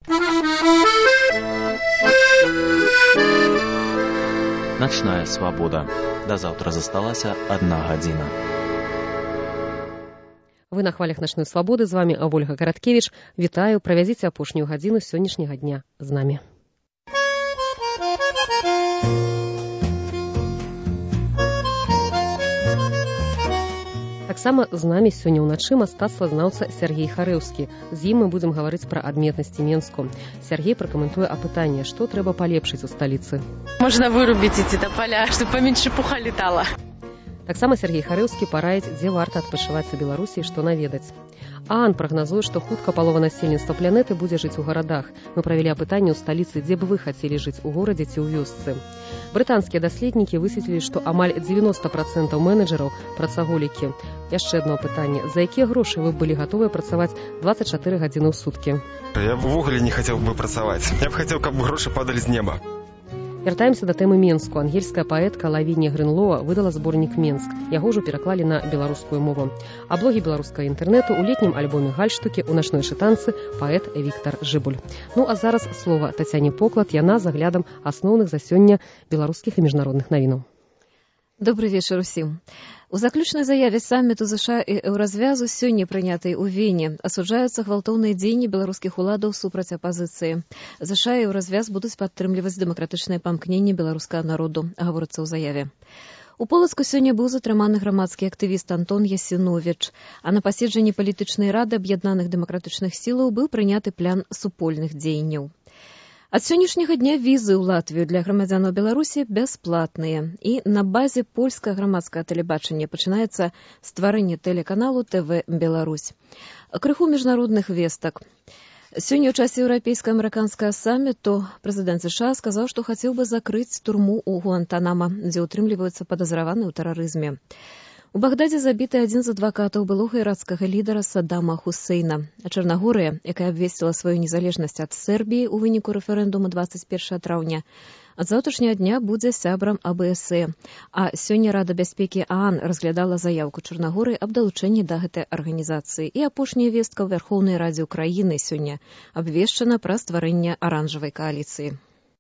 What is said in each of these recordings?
Начная свабода. Да заўтра засталася 1 гадзіна. Вы на хвалях начной свабоды, з вами Ольга Караткевіч. Вітаю, правядзіце апошнюю гадзіну сённяшняга дня з намі. Таксама з намі сёння ўначы мастацтвазнаўца Сергей Харэўскі. З ім мы будзем гаварыць пра адметнасці Менску. Сергей пракаментуе апытанне, што трэба палепшыць у сталіцы. Можна вырубіць эти тополя, чтобы поменьше пуха летала. Таксама Сергей Харэўскі параіць, дзе варта адпачываць у Беларусі і што наведаць. ААН прагназуе, што хутка палова насельніцтва планеты будзе жыць у гарадах. Мы правялі апытанне ў сталіцы, дзе б вы хацелі жыць, у горадзе ці ў вёсцы. Брытанскія даследнікі высветлілі, што амаль 90% менеджераў працаголікі. Яшчэ одно апытанне. За якія грошы вы былі гатовыя працаваць 24 гадзіны ў суткі? Я б увогуле не хацеў бы працаваць. Я б хацеў, каб грошы падалі з неба. Вяртаемся да тэмы Менску. Ангельская паэтка Лавінія Грынлоа выдала зборнік «Менск». Яго ўжо пераклалі на беларускую мову. А блогі беларускага інтэрнэту ў летнім альбоме «Гальштукі» у начной шытанцы паэт Віктар Жыбуль. Ну а зараз слова Тацяне Поклад, яна з аглядам асноўных за сёння беларускіх і міжнародных навінаў. Добрый вечер усім. У заключнай заяве самміту ЗША і Еўразвязу сёння прынятай у Вене асуджаюцца гвалтоўныя дзеянні беларускіх уладаў супраць апазіцыі. ЗША і Еўразвяз будуць падтрымліваць дэмакратычнае памкненне беларускага народу, гаворыцца ў заяве. У Полацку сёння быў затрыманы грамадскі актывіст Антон Ясіновіч, а на паседжанні палітычнай рады аб'яднаных дэмакратычных сілаў быў прыняты план супольных дзеянняў. Ад сённяшняга дня візы ў Латвію для грамадзянаў Беларусі бясплатныя. І на базе польскага грамадскага тэлебачання пачынаецца стварэнне тэлеканалу ТВ Беларусь. Крыху міжнародных вестак. Сёння ў часе еўрапейска-амерыканскага самміту прэзідэнт США сказаў, што хацеў бы закрыць турму ў Гуантанама, дзе ўтрымліваюцца падазраваныя ў тэрарызме. У Багдадзе забіты адзін з адвакатаў былога іракскага лідара Саддама Хусейна. А Чарнагорыя, якая абвесціла сваю незалежнасць ад Сербіі ў выніку рэферэндуму 21 траўня, ад заўтрашняга дня будзе сябрам АБСЭ. А сёння Рада бяспекі ААН разглядала заяўку Чарнагорыі аб далучэнні да гэтай арганізацыі. І апошняя вестка ў Вярхоўнай Радзе Украіны сёння абвешчана пра стварэнне аранжавай кааліцыі.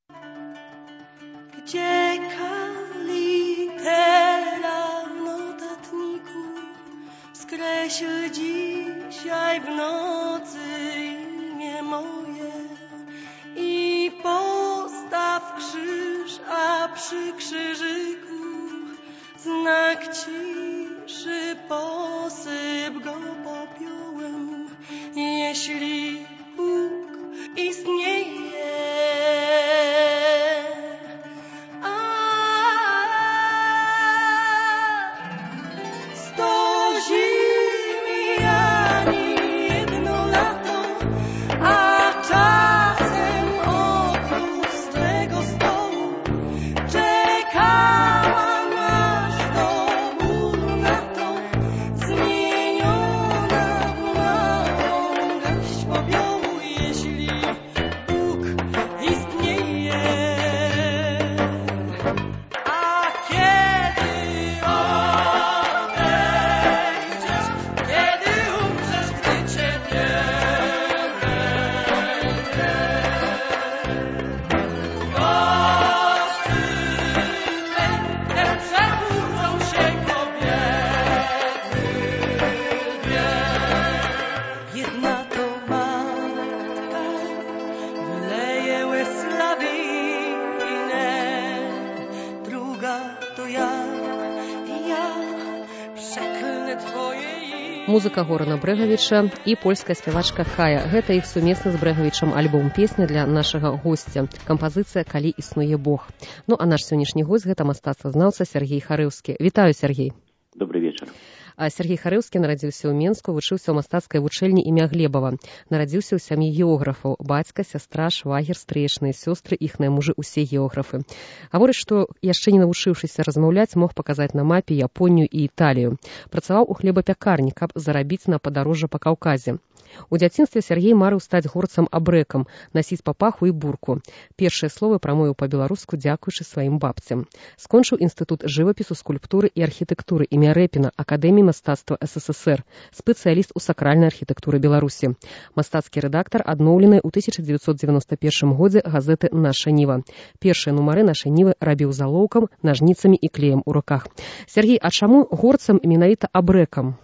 Skreśl dzisiaj w nocy imię moje i postaw krzyż, a przy krzyżyku znak ciszy, posyp go popiołem, jeśli Bóg istnieje. Музыка Горана Брэгавіча і польская спявачка Хая. Гэта іх сумесны з Брэгавічам альбом песня для нашага госця. Кампазіцыя «Калі існуе Бог». Ну а наш сённяшні госць гэта мастацтвазнаўца Сергей Харэўскі. Вітаю, Сергей. Добрый вечар. Сергей Харэўскі нарадзіўся ў Менску, вучыўся ў мастацкай вучэльні імя Глебава. Нарадзіўся ў сям'і географаў. Бацька, сястра, швагер, стрэчныя сёстры, іхныя мужы, усе географы. Гаворыць, што яшчэ не навучыўшыся размаўляць, мог паказаць на мапе Японію і Італію. Працаваў у хлебапякарні, каб зарабіць на падарожжа па Каўказе. У дзяцінстве Сергей марыў стаць горцам-абрэкам, насіць папаху і бурку. Першыя словы прамовіў па-беларуску дзякуючы сваім бабцям. Скончыў інстытут жывапісу, скульптуры і архітэктуры імя Рэпіна, акадэміі мастацтва СССР, спецыяліст у сакральнай архітэктуры Беларусі. Мастацкі рэдактар адноўленай у 1991 годзе газеты «Наша Ніва». Першыя нумары «Нашай Нівы» рабіў залоўкам, нажніцамі і клеем у руках. Сергей, а чаму горцам менавіта абрэкам?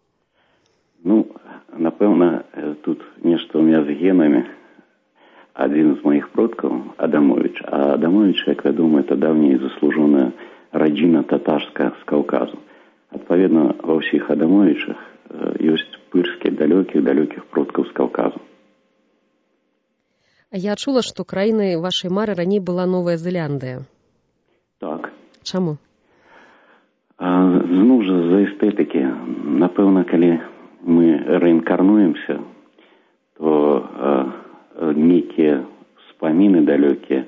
Напэўна, тут нешта ў меня з генамі. Адзін з маіх продкаў, Адамович. А Адамович, як вядома, это давняя заслужаная радзіна татарская з Каўказу. Адпаведна, ва ўсіх Адамовічах ёсць пырскі далёкіх продкаў з Каўказу. Я чула, што краінай вашай мары раней была Новая Зеландыя. Так. Чаму? Зноў жа, з-за эстэтыкі. Напэўна, калі мы рэінкарнуемся, то некие вспомины далекие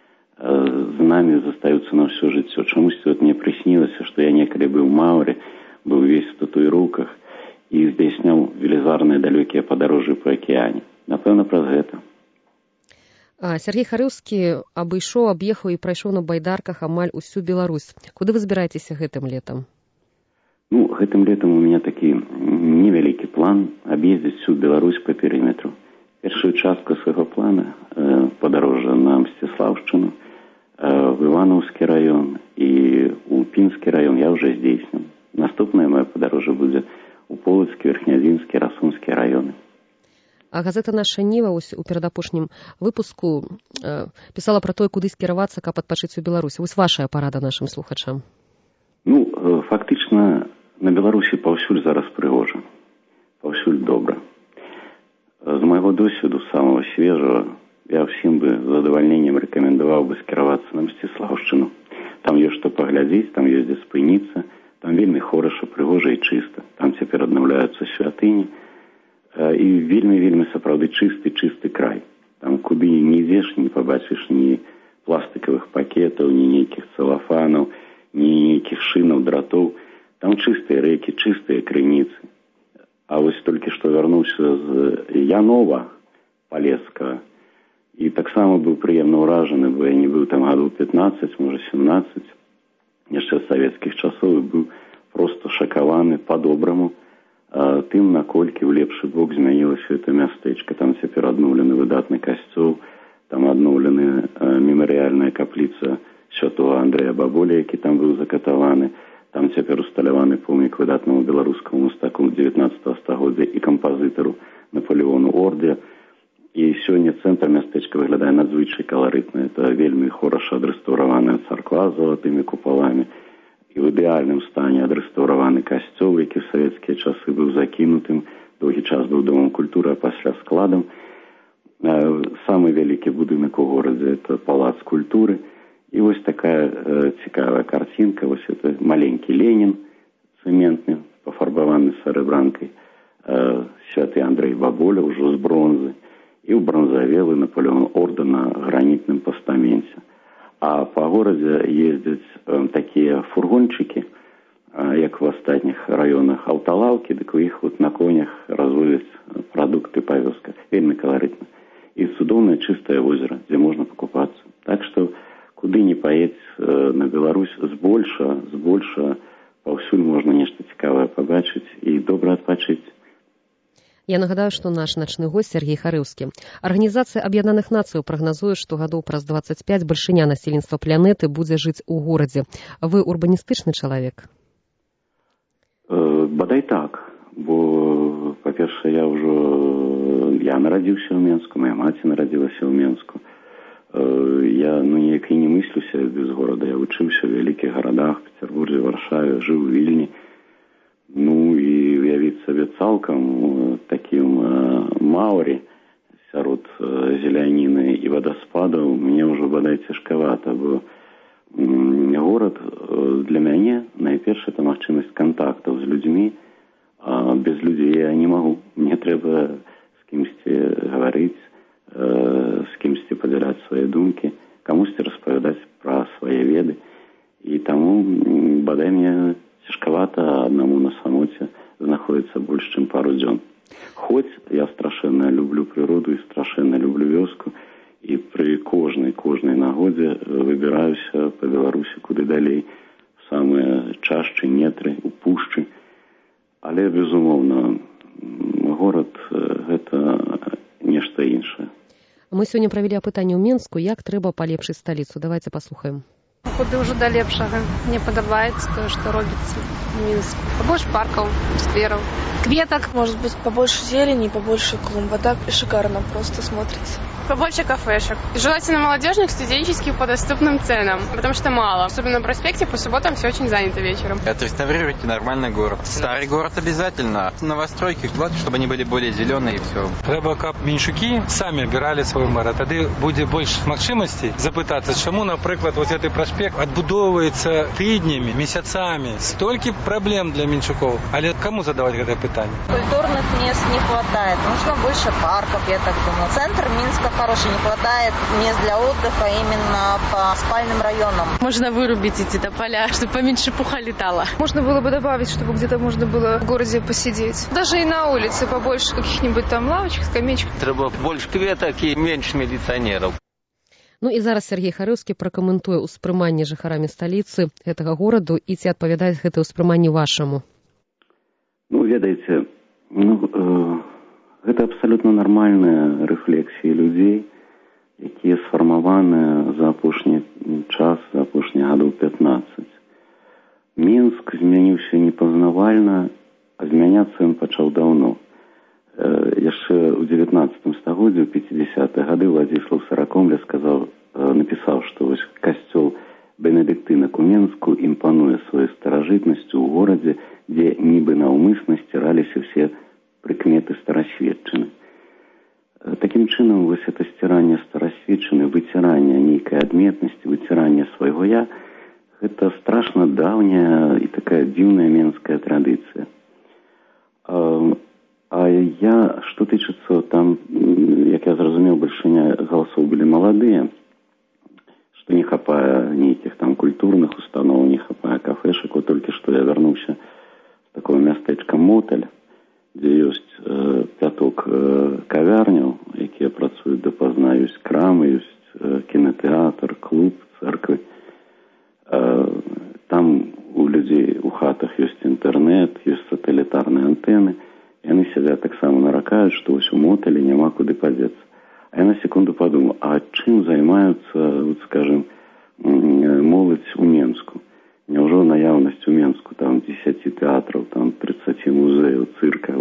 с нами застаются на все жыццё. Чамусьці вот мне приснилось, что я некогда был в Мауре, был весь в татуировках и здійсняў велізарныя далёкія падарожжы по океане. Напэўна, праз гэта. Сергей Харэўскі аб'ехаў і прайшоў на байдарках амаль усю Беларусь. Куды вы збіраецеся гэтым летам? Гэтым летом у меня такі невялікі план аб'ездзіць всю Беларусь по периметру. Першую частку свайго плана падарожжа на Мсціслаўшчыну, в Івановскі раён і у Пінскі раён я ўжо здзейсніў. Наступнае маё падарожжа будзе у Полацкі, Верхнядзінскі, Расунскі раёны. А газета «Наша Ніва» у перадапошнім выпуску пісала пра тое, куды скіравацца, каб адпачыць у Беларусі. Вось вашая парада нашым слухачам. Фактычна на Беларусі паўсюль зараз прыгожа. Паўсюль добра. З майго досведу, самого свежего, я всім бы з задавальненнем рэкамендаваў бы скіравацца на Мсціслаўшчыну. Там ёсць што паглядзець, там ёсць дзе спыніцца, там вельмі хораша, прыгожа і чыста. Там цяпер аднаўляюцца святыні. І вельмі сапраўды чысты край. Там куды не ідзеш, не пабачыш ні пластыкавых пакетаў, ні нейкіх цэлафанаў, ні нейкіх шынаў, дратоў. Там чыстыя рэкі, чыстыя крыніцы. А вось толькі што вярнуўся з Янова, Палескага, і таксама быў прыемна ўражаны, бо я не быў там гадоў 15, можа 17, яшчэ з савецкіх часоў, і быў проста шакаваны па-добраму тым, наколькі ў лепшы бок змянілася гэта мястэчка. Там цяпер адноўлены выдатны касцёл, там адноўлены мемарыяльная капліца святого Андрэя Баболя, які там быў закатаваны. Там цяпер усталяваны помнік выдатнаму беларускаму мастаку 19 стагоддзя і кампазітару Наполеону Орде. І сёння цэнтр мястэчка выглядае надзвычай каларытна. Это вельмі хораша адрэстаўраваная царква з залатымі купаламі. І ў ідэальным стане адрэстаўраваны касцёл, які ў савецкія часы быў закінутым. Доўгі час быў домам культуры, а пасля складам. Самы вялікі будынак у горадзе – это палац культуры. І вось такая цікавая карцінка, вось это маленькі Ленін, цэментны, пафарбаваны сарэбранкай, святы Андрэй Баболя ўжо з бронзы, і ў бронзавелы Наполеон Орда на гранітным пастаменце. А па горадзе ездзяць такія фургончыкі, як в астатніх раёнах аўталаўкі, дык у іх на конях развозяць прадукты па вёсках. Вельмі каларытна. І цудоўнае чыстае возера, дзе можна пакупацца. Так што куды не паедзь на Беларусь, збольша, паўсюль можна нешта цікавае пабачыць і добра адпачыць. Я нагадаю, што наш начны госць Сергей Харэўскі. Арганізацыя Аб'яднаных Нацыяў прагназуе, што гадоў праз 25 бальшыня насельніцтва планеты будзе жыць у горадзе. Вы урбаністычны чалавек? Бадай так, бо, па-першае, я нарадзіўся ў Менску, моя маці нарадзілася ў Менску. Я неяк і не мыслюся без горада. Я вучыўся ў вялікіх гарадах, Петербурзе, Варшаве, жыў у Вільні. І уявіць сабе цалкам такім Маўрі сярод зеляніны і вадаспадаў мне ўжо бадай цяжкавата, бо горад для мяне найперш это магчымасць кантактаў з людзьмі, а без людзей я не магу. Мне трэба з кімсьці гаварыць, з кімсьці падзяляць свае думкі, камусьці распавядаць пра свае веды. І таму бадай мне цяжкавата аднаму на самоце знаходзіцца больш, чым пару дзён. Хоць я страшэнна люблю прыроду і страшэнна люблю вёску, і пры кожнай нагодзе выбіраюся па Беларусі куды далей, в самыя чашчы, нетры, у пушчы. Але, безумоўна, горад гэта нешта іншае. Мы сёння правялі апытанне ў Менску, як трэба палепшыць сталіцу. Давайте паслухаем. Куды ўжо да лепшага. Мне падабаецца тое, што робіцца в Мінску. Побольше паркаў, сквераў, кветак. Может быть, побольше зелени, побольше клумб. А так шикарно просто смотрится. Побольше кафешек. Желательно молодежных, студенческих по доступным ценам, потому что мало. Особенно на проспекте по субботам все очень занято вечером. Отреставрируйте нормальный город. Старый город обязательно. Новостройки, чтобы они были более зеленые и все. Треба, каб меншуки самі обирали свой мэр. Тоді буде більше можливостей запитати, чому, наприклад, ось цей проспект відбудовується тижнями, місяцями. Стільки проблем для меншуків. Але кому задавати це питання? Культурных мест не хватает. Нужно больше парков, я так думаю. Центр Минска хороший, не хватает мест для отдыха именно по спальным районам. Можно вырубить эти тополя, чтобы поменьше пуха летало. Можно было бы добавить, чтобы где-то можно было в городе посидеть. Даже и на улице побольше каких-нибудь там лавочек, скамеечек. Треба больше кветок и меньше милиционеров. Ну і зараз Сергей Харэўскі пракаментуе ўспрыманне жыхарамі сталіцы гэтага гораду і ці адпавядае гэтае ўспрыманне вашаму. Ну, ведаеце, гэта абсалютна нармальныя рэфлексіі людзей, якія сфармаваны за апошні час, за апошнія гадоў 15. Мінск змяніўся непазнавальна, а змяняцца ён пачаў даўно. Яшчэ ў 19 стагоддзі, ў 50-е гады Владзіслаў Саракомля напісаў, што вось касцёл бенедыктынак у Менску імпануе сваёй старажытнасцю ў горадзе, дзе нібы наўмысна сціраліся ўсе прыкметы старасветчыны. Такім чынам, вось это сціранне старасветчыны, выціранне нейкай адметнасці, выціранне свайго я, гэта страшна даўняя і такая дзіўная менская традыцыя. А я, што тычыцца, там, як я зразумеў, бальшыня галасоў былі маладыя, што не хапае нейкіх там культурных устаноў, не хапае кафешак. Вот толькі што я вярнуўся з такого мястэчка Моталь, дзе ёсць пяток кавярняў, якія працуюць дапазна, ёсць крамы, ёсць кінатэатр, клуб, церквы. Там у людзей у хатах ёсць інтэрнэт, ёсць сатэлітарныя антэны. Яны сядзяць таксама наракаюць, што вось у Моталі няма куды падзецца. А я на секунду падумаў, а чым займаюцца, вот, скажем, моладзь у Менску? Няўжо наяўнасць у Менску там 10 тэатраў, там 30 музеяў, цырка,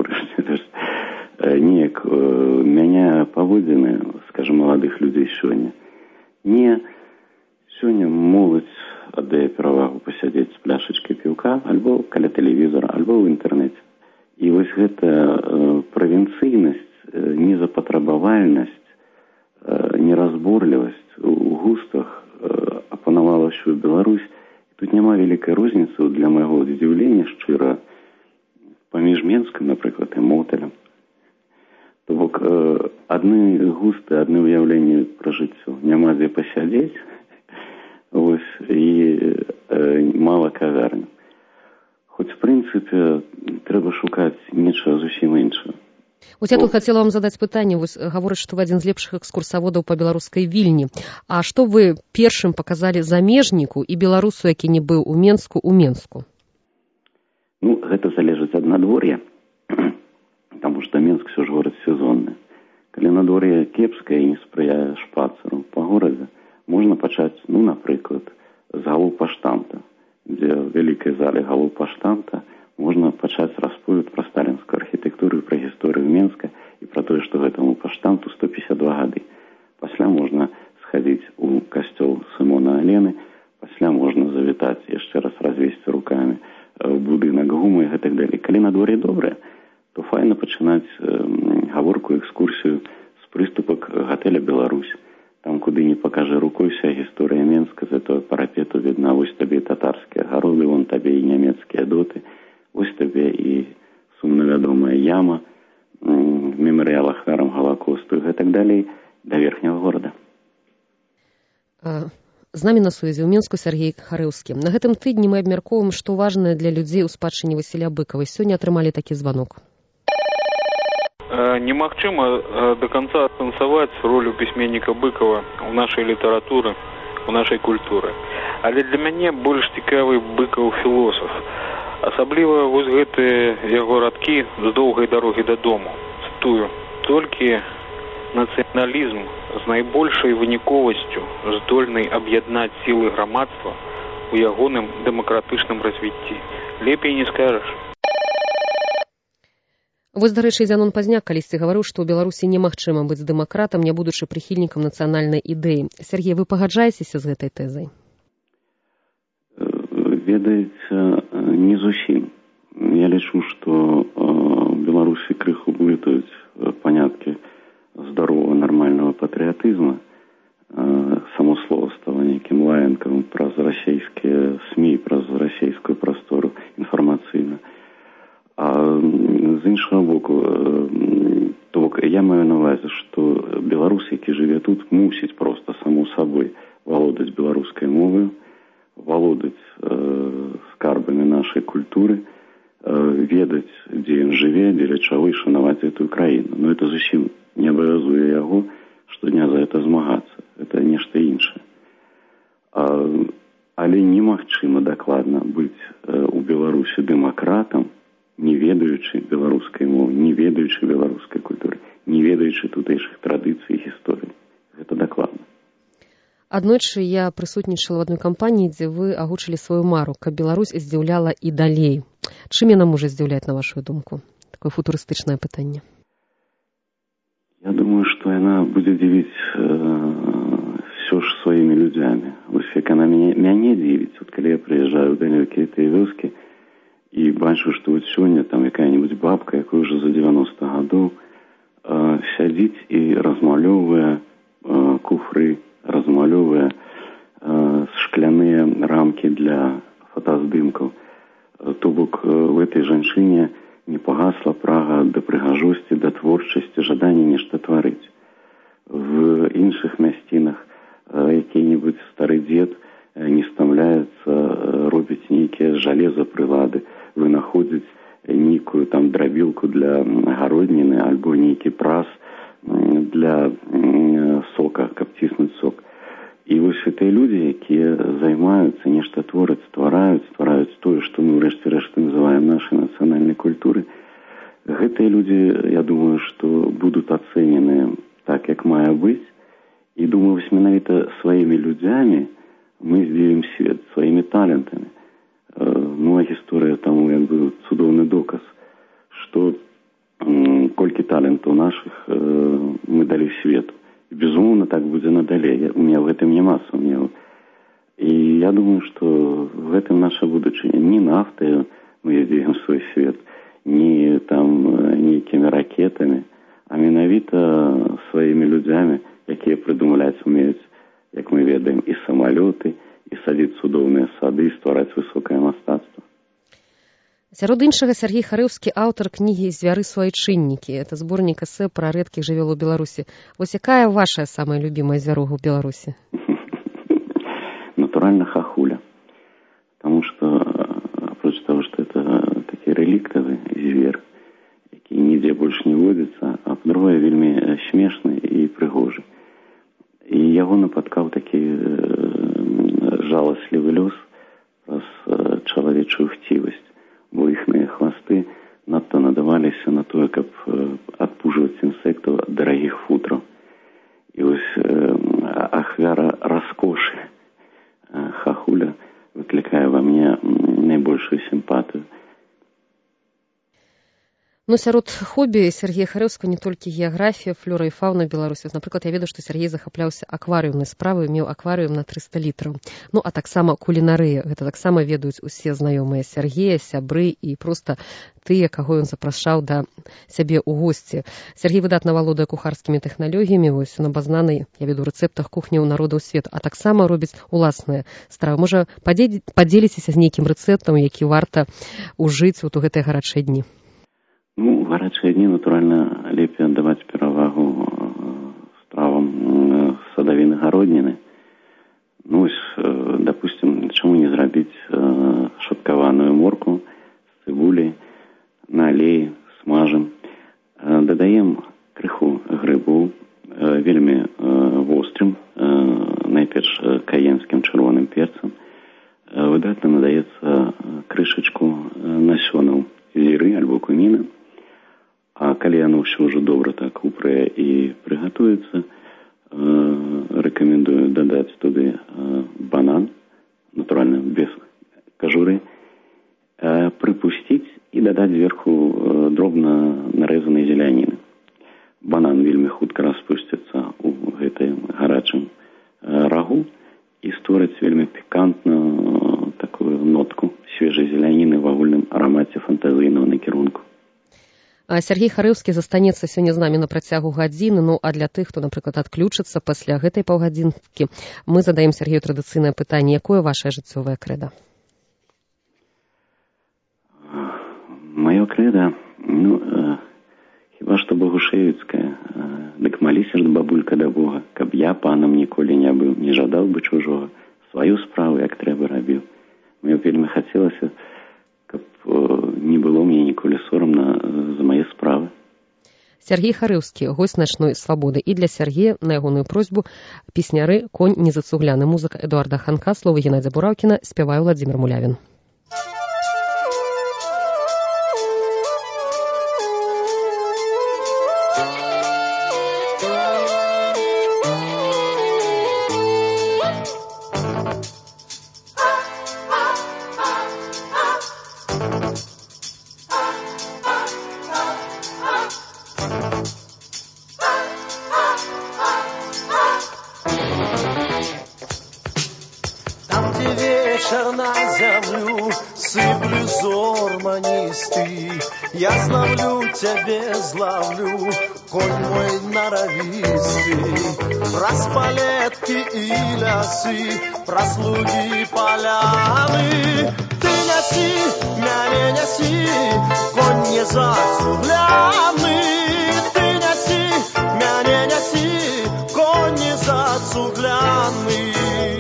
неяк мяняе паводзіны, скажем, маладых людзей сёння? Не, сёння моладзь аддае перавагу пасядзець з пляшачкай піўка, альбо каля тэлевізора, альбо ў інтэрнэце. І вось гэта правінцыйнасць, незапатрабавальнасць, неразборлівасць у густах апанавала ўсю Беларусь. Тут няма вялікай розніцы для майго здзіўлення шчыра паміж Менскам, напрыклад, і Моталем. То бок адны густы, адны ўяўленні пра жыццё. Няма дзе пасядзець, вось, і мала кавярняў. Хоць, в прынцыпе, трэба шукаць нечага зусім іншага. Вось я тут хацела вам задаць пытанне. Вось гаворыць, што вы адзін з лепшых экскурсаводаў па беларускай Вільні. А што вы першым паказалі замежніку і беларусу, які не быў у Менску, у Менску? Ну, гэта залежыць ад надвор'я, таму што Менск ўсё ж горад сезонны. Калі надвор'е кепскае і не спрыяе шпацару па горадзе, можна пачаць, ну, напрыклад, з галоўпаштамта, дзе в вялікай зале галоўпаштамта можна пачаць расповед пра сталінскую архітэктуру і пра гісторыю Менска і пра тое, што гэтаму паштамту 152 гады. Пасля можна схадзіць у касцёл Сымона Алены, пасля можна завітаць, яшчэ раз развесці рукамі ў будынак ГУМа і гэтак далей. Калі надвор'е добрае, то файна пачынаць гаворку, экскурсію з прыступак гатэля «Беларусь». Там, куды не пакажа рукой, вся гісторыя Менска, з этого парапету відна, вось табе і татарскія гароды, вон табе і нямецкія доты, вось табе і сумна вядомая яма, мемарыял ахвярам Галакосту і гэтак далей, да верхняга горада. З намі на сувязі ў Менску Сергей Харэўскі. На гэтым тыдні мы абмяркоўваем, што важнае для людзей у спадчыне Васіля Быкава. Сёння атрымалі такі званок. Немагчыма до конца асэнсаваць ролю пісьменніка Быкава ў нашай літаратуры, у нашай культуры. Але для мяне больш цікавы Быкаў філосаф. Асабліва вось гэтыя яго радкі з доўгай дарогі дадому. Цытую: «Толькі нацыяналізм з найбольшай выніковасцю здольны аб'яднаць сілы грамадства у ягоным дэмакратычным развіцці. Лепей не скажаш». Вось, дарэчы, Зянон Пазняк калісьці гаварыў, што ў Беларусі немагчыма быць дэмакратам, не будучы прыхільнікам нацыянальнай ідэі. Сергей, вы пагаджаецеся з гэтай тэзай? Ведаеце, не зусім. Я лічу, што ў Беларусі крыху блытаюць паняткі здаровага нармальнага патрыятызма. Само слова стало нейкім лаянкам праз расійскія СМІ, праз расійскую прастору інфармацыйна. А з іншага боку, то бок я маю на ўвазе, што беларус, які жыве тут, мусіць проста саму сабой валодаць беларускай моваю, валодаць скарбамі нашай культуры, ведаць, дзе ён жыве, дзеля чаго і шанаваць гэтую краіну. Но это зусім не абавязуе яго штодня за это змагацца. Это нешта іншае. Але немагчыма дакладна быць у Беларусі дэмакратам, не ведаючы беларускай мовы, не ведаючы беларускай культуры, не ведаючы тутэйшых традыцый і гісторый. Гэта дакладна. Аднойчы я прысутнічала в адной кампаніі, дзе вы агучылі сваю мару, каб Беларусь здзіўляла і далей. Чым яна можа здзіўляць, на вашу думку? Такое футурыстычнае пытанне. Я думаю, што яна будзе дзівіць все ж сваімі людзямі. Вось як яна мяне дзівіць, от калі я прыязджаю ў далёкія тыя вёскі і бачу, што вот сёння там якая-нибудь бабка, якой уже за 90 гадоў, сядзіць і размалёўвае куфры, размалёўвае шкляныя рамкі для фотаздымкаў. То бок в этой жанчыне не пагасла прага да прыгажосці, да творчасці, жаданне нешта тварыць. В іншых мясцінах які-нибудь стары дзед не стамляецца, робіць нейкія жалезапрылады, вынаходзіць нейкую там драбілку для гародніны альбо нейкі прас для сока, каб ціснуць сок. І вось гэтыя людзі, якія займаюцца, нешта твораць, ствараюць тое, што мы ўрэшце рэшты называем нашай нацыянальнай культуры. Гэтыя людзі, я думаю, што будуць ацэнены так, як мае быць. І думаю, вось менавіта сваімі людзямі мы здзівім свет, сваімі талентамі. Ну, а гісторыя таму як бы цудоўны доказ, што колькі талентаў нашых мы далі свету. І, безумоўна, так будзе надалей. У мяне ў гэтым няма сумневу. І я думаю, што в гэтым наша будучыня. Не нафтай мы здзівім свой свет, не там нейкімі ракетамі, а менавіта сваімі людзямі, якія прыдумляць умеюць, як мы ведаем, і самалёты, і садзіць цудоўныя сады, і ствараць высокае мастацтва. Сярод іншага, Сергей Харэўскі аўтар кнігі «Звяры суайчыннікі». Это зборнік эсэ пра рэдкіх жывёл у Беларусі. Вось якая ваша самая любимая звярога ў Беларусі? Натуральна, хахуля. Потому что, апроч того, что это такі реліктавы звер, які нідзе больш не водзіцца, а па-другое, вельмі смешны і прыгожы. І яго напаткаў такі жаласлівы лёс праз чалавечую хцівасць, бо іхныя хвасты надта надаваліся на тое, каб адпужваць інсектаў ад дарагіх футраў. І вось ахвяра раскошы хахуля выклікае ва мне найбольшую сімпатыю. Ну, сярод хобі Сергея Харэўскага не толькі геаграфія, флора і фаўна Беларусі. Напрыклад, я ведаю, што Сергей захапляўся акварыумнай справай, меў акварыум на 300 літраў. Ну, а таксама кулінарыя. Гэта таксама ведаюць усе знаёмыя Сергея, сябры і проста тыя, каго ён запрашаў да сябе ў госці. Сергей выдатна валодае кухарскімі тэхналогіямі, вось ён абазнаны, я веду, рэцэптах кухняў народаў свету, а таксама робіць уласныя стравы. Можа, падзеліцеся з нейкім рэцэптам, які варта ўжыць у гэтыя гарачыя дні? Ну, в гарячыя дні, натуральна, лепей аддаваць перавагу стравам садавіны гародніны. Ну, ось, допустим, чаму не зрабіць шаткаваную морку з цыбуляй, на алеі, смажым. Дадаем крыху грыбоў, вельмі вострым, найперш каенскім чырвоным перцам. Выдатна надаецца крышачку мокрыя і прыгатуюцца. Рэкамендую дадаць туды банан, натуральна, без кажуры, прыпусціць і дадаць зверху дробна нарэзанай зеляніны. Банан вельмі хутка распусціцца ў гэтым гарачым рагу і створыць вельмі пікантную такую нотку свежай зеляніны в агульным арамаце фантазійнага накірунку. Сергей Харыўскі застанецца сёння з намі на працягу гадзіны, ну а для тых, хто, напрыклад, адключыцца пасля гэтай паўгадзінкі, мы задаем Сергею традыцыйнае пытанне: якое вашае жыццёвае крэда? Маё крэда, хіба што богушевіцкае. Дык маліся ж, бабулька, да Бога, каб я панам ніколі не быў, не жадаў бы чужога, сваю справу як трэба рабіў. Мне вельмі хацелася, каб не было мне ніколі сорамна за мае справы. Сергей Харыўскі, госць начной свабоды. І для Сергея на ягоную просьбу песняры «Конь незацугляны». Музыка Эдуарда Ханка, словы Геннадзя Бураўкіна, спявае Владзімір Мулявін. На землю сыплю зорманистый, я зловлю тебе, зловлю, конь мой норовистый. Праз палетки и лясы, праз луги поляны, ты неси, меня неси, конь не зацугляны. Ты неси, меня неси, конь не зацугляны.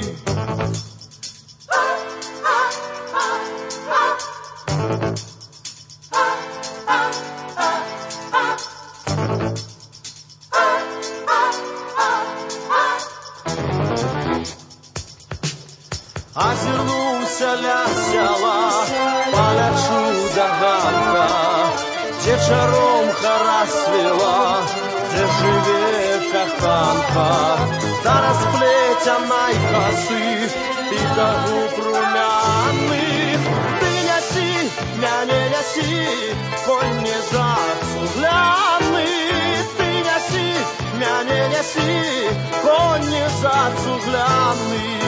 Озирнулся ля села, полечу до ганка, где чаромка расцвела, где живет каханка, до расплетенной косы и до губ румяных. Ты неси, меня неси, конь не зацугляны. Ты неси, меня неси, конь не зацугляны.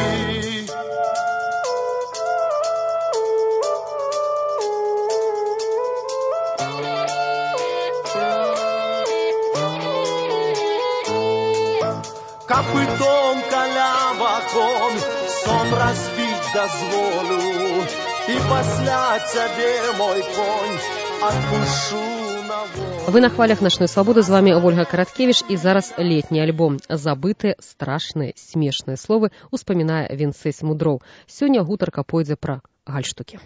Копытом калябаком сон разбить дозволю, и пасля тебе, мой конь, отпущу на волю. Вы на хвалях начной свабоды, з вами Ольга Караткевич, і зараз летні альбом «Забытыя, страшныя, смешныя словы» успамінае Вінцэсь Мудроў. Сёння гутарка пойдзе пра гальштукі.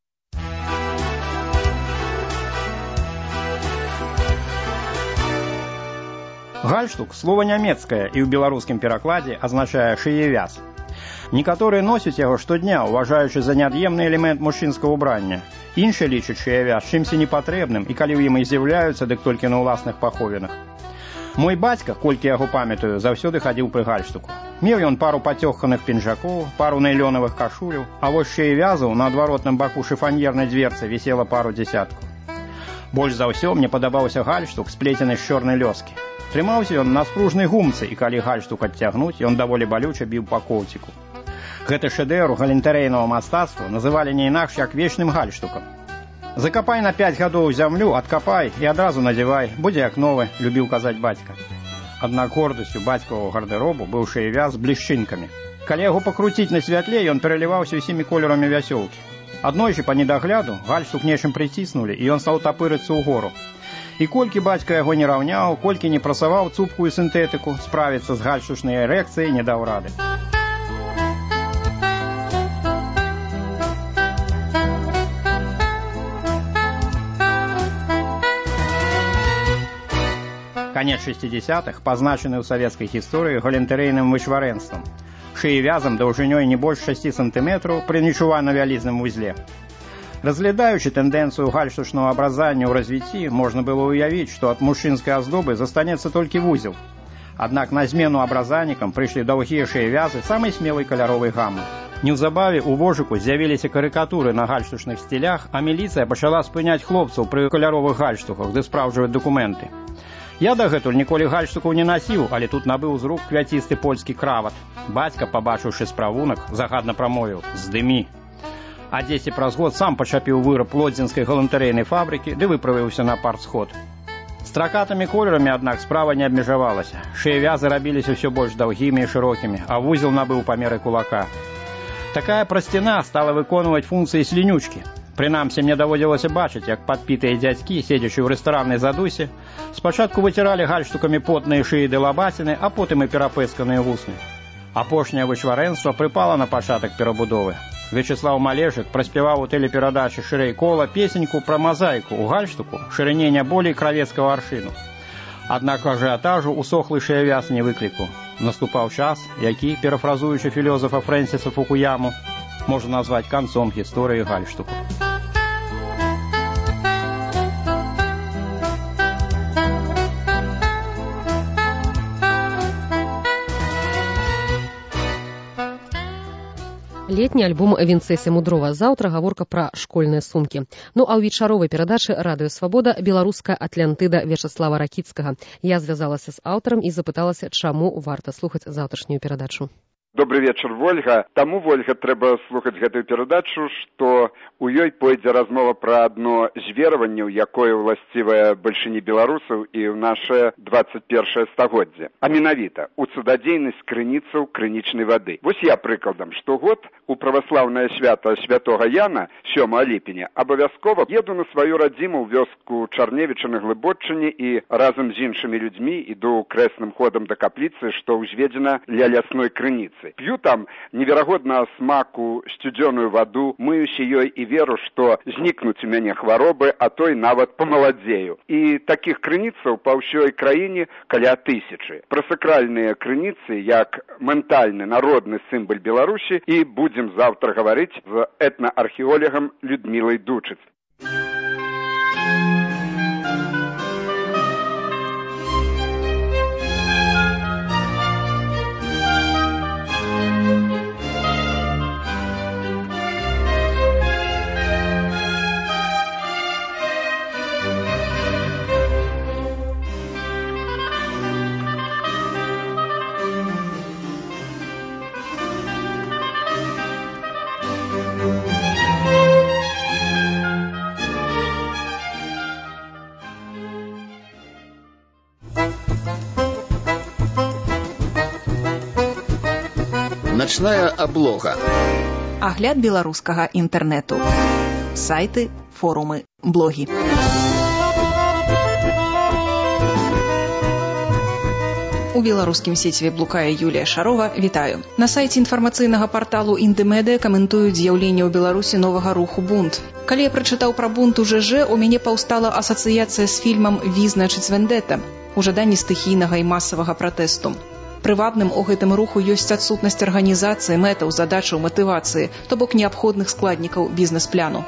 Гальштук – слово нямецкае і ў беларускім перакладзе азначае шыевяз. Некаторыя носяць яго штодня, уважаючы за неад'емны элемент мужчынскага ўбрання. Іншыя лічаць шыевяз чымсьці непатрэбным, і калі ў ім і з'яўляюцца, дык толькі на ўласных паховінах. Мой бацька, колькі яго памятаю, заўсёды хадзіў пры гальштуку. Меў ён пару пацёханых пінжакоў, пару найлёнавых кашуляў, а вось шыевязаў на адваротным баку шыфаньернай дзверцы вісела пару дзесяткаў. Больш за ўсё мне падабаўся гальштук, сплецены з чорнай лёскі. Трымаўся ён на спружнай гумцы, і калі гальштук адцягнуць, ён даволі балюча біў па коўціку. Гэты шэдэўр галентарэйнага мастацтва называлі не інакш як вечным гальштукам. Закапай на 5 гадоў зямлю, адкапай і адразу надзявай, будзе як новы, любіў казаць бацька. Аднак гордасцю бацькавага гардэробу быў шыевяз з блішчынкамі. Калі яго пакруціць на святле, ён пераліваўся ўсімі колерамі вясёлкі. Аднойчы па недагляду гальштук нечым прыціснулі, і ён стаў тапырыцца ўгору. І колькі бацька яго не раўняў, колькі не прасаваў цупкую сінтэтыку, справіцца з гальштучнай эрэкцыяй не даў рады. Канец 60-х пазначаны ў савецкай гісторыі галентарэйным вычварэнствам. Шыевязам даўжынёй не больш 6 сантыметраў пры нечувана вялізным вузле. Разглядаючи тэндэнцыю гальштучнага абразання ў развіцці, можна было ўявіць, што ад мужчынскай аздобы застанецца толькі вузел. Аднак на змену абразальнікам прыйшлі даўгія шеявязы самай смелай каляровай гамы. Неўзабаве ў вожыку з'явіліся карыкатуры на гальштучных стылях, а міліцыя пачала спыняць хлопцаў пры каляровых гальштуках, ды спраўджваць дакументы. Я дагэтуль ніколі гальштукаў не насіў, але тут набыў з рук квяцісты польскі крават. Бацька, пабачыўшы справунак, загадна прамовіў: «Здымі». А дзесьці праз год сам пачапіў выраб лодзінскай галантарэйнай фабрыкі, ды выправіўся на партсход. Стракатымі колерамі, аднак, справа не абмежавалася. Шеявязы рабіліся ўсё больш даўгімі і шырокімі, а вузел набыў памеры кулака. Такая прасціна стала выконваць функцыі слінючкі. Прынамсі, мне даводзілася бачыць, як падпітыя дзядзькі, седзячы ў рэстараннай задусе, спачатку выціралі гальштукамі потныя шыі ды лабаціны, а потым і перапэцканыя вусны. Апошняе вычварэнства прыпала на пачатак перабудовы. Вячеслав Малежык праспяваў у тэлеперадачы «Шырэй кола» песеньку пра мазаіку ў гальштуку шырыні не болей кравецкага аршыну. Аднак ажыятажу усохлы шеявяз не выклікаў. Наступаў час, які, перафразуючы філёзафа Фрэнсіса Фукуяму, можна назваць канцом гісторыі гальштуку. Летні альбом Вінцэсі Мудрова. Заўтра гаворка пра школьныя сумкі. Ну а ў вечаровай перадачы «Радыё Свабода» беларуская Атлантыда Вячеслава Ракіцкага. Я звязалася з аўтарам і запыталася, чаму варта слухаць заўтрашнюю перадачу. Добрый вечар, Вольга. Таму, Вольга, трэба слухаць гэтую перадачу, што у ёй пойдзе размова пра адно з вераванняў, якое ўласцівае бальшыні беларусаў і ў наше 21 стагоддзе. А менавіта, у цудадзейнасць крыніцаў крынічнай вады. Вось я прыкладам, штогод у праваслаўнае свята святога Яна, 7 ліпеня, абавязкова еду на сваю радзіму ў вёску Чарневіча на Глыбоччыне і разам з іншымі людзьмі іду крэсным ходам да капліцы, што ўзведзена ля лясной крыніцы. П'ю там неверагодна смаку сцюдзёную ваду, мыюся ёй і веру, што знікнуць у мяне хваробы, а то і нават памаладзею. І такіх крыніцаў па ўсёй краіне каля 1000. Пра сакральныя крыніцы як ментальны народны сімвал Беларусі і будзем заўтра гаварыць з этнаархеолагам Людмілай Дучыц. Начная аблога. Агляд беларускага інтэрнэту. Сайты, форумы, блогі. У беларускім сеціве блукае Юлія Шарова. Вітаю. На сайце інфармацыйнага парталу «Індымедыя» каментуюць з'яўленне ў Беларусі новага руху «Бунт». Калі я прачытаў пра бунт у ЖЖ, у мяне паўстала асацыяцыя з фільмам «Ві, значыць, вендета» у жаданні стыхійнага і масавага пратэсту. Прывабным у гэтым руху ёсць адсутнасць арганізацыі, мэтаў, задачаў, матывацыі, то бок неабходных складнікаў бізнес-пляну.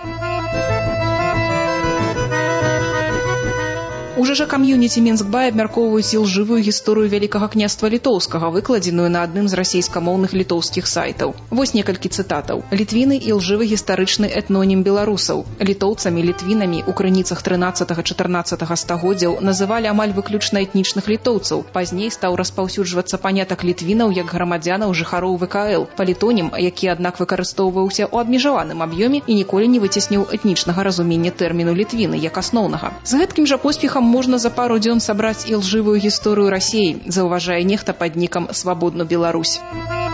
У ЖЖ кам'юніці Мінскбай абмяркоўваюць ілжывую гісторыю Вялікага княства Літоўскага, выкладзеную на адным з расійскамоўных літоўскіх сайтаў. Вось некалькі цытатаў. Літвіны – ілжывы гістарычны этнонім беларусаў. Літоўцамі, літвінамі ў крыніцах 13-14 стагоддзяў называлі амаль выключна этнічных літоўцаў. Пазней стаў распаўсюджвацца панятак літвінаў як грамадзянаў жыхароў ВКЛ, палітонім, які, аднак, выкарыстоўваўся ў абмежаваным аб'ёме і ніколі не выцесніў этнічнага разумення тэрміну літвіны як асноўнага. З гэткім жа поспехам можна за пару дзён сабраць ілжывую гісторыю Расіі, заўважае нехта пад нікам «Свабодна Беларусь».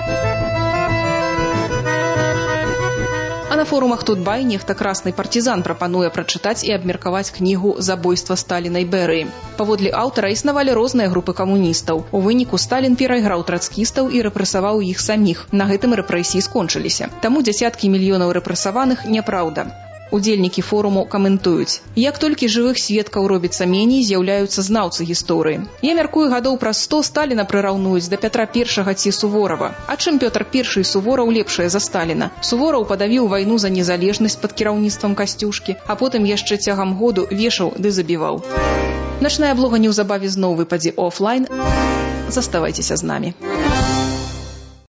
А на форумах Тутбай нехта красны партизан прапануе прачытаць і абмеркаваць кнігу «Забойства Сталіна і Берыі». Паводле аўтара існавалі розныя групы камуністаў. У выніку Сталін перайграў трацкістаў і рэпрэсаваў іх саміх. На гэтым рэпрэсіі скончыліся. Таму дзясяткі мільёнаў рэпрэсаваных няпраўда. Удзельнікі форуму каментуюць. Як толькі жывых сведкаў робіцца меней, з'яўляюцца знаўцы гісторыі. Я мяркую, гадоў праз 100 Сталіна прыраўнуюць да Пятра I ці Суворава. А чым Пётр I і Сувораў лепшае за Сталіна? Сувораў падавіў вайну за незалежнасць пад кіраўніцтвам Касцюшкі, а потым яшчэ цягам году вешаў ды забіваў. Начная блога неўзабаве зноў выпадзе офлайн. Заставайцеся з намі.